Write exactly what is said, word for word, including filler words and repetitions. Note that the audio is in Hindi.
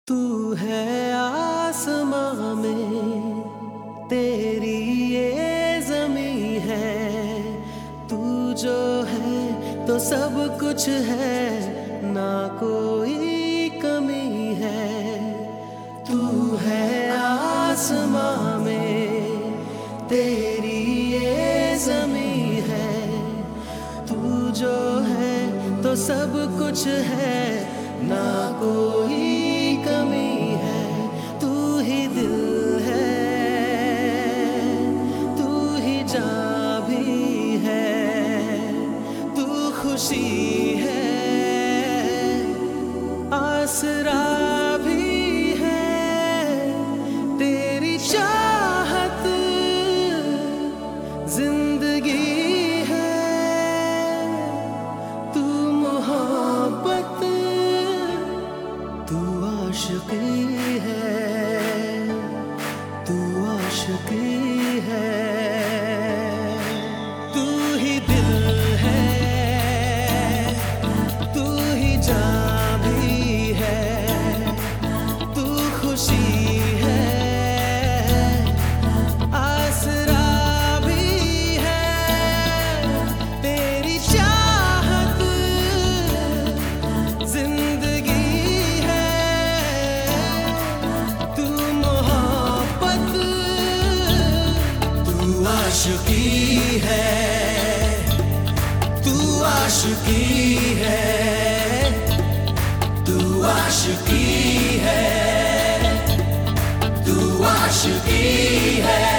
तू है आसमां में, तेरी ये ज़मीं है। तू जो है तो सब कुछ है, ना कोई कमी है। तू है आसमां में, तेरी ये ज़मीं है। तू जो है तो सब कुछ है, ना कोई कमी है। तू ही दिल है, तू ही जान भी है। तू खुशी है, आसरा भी है। तेरी चाहत जिंदगी है। तू मोहब्बत, तू आशिकी है, तू आशिकी है। तू ही दिल है, तू ही जान भी है। तू खुशी है, आसरा भी है। तेरी चाहत जिंदगी है। तू मोहब्बत, तू आशिकी है, तू आशिकी है, तू आशिकी है, तू आशिकी है।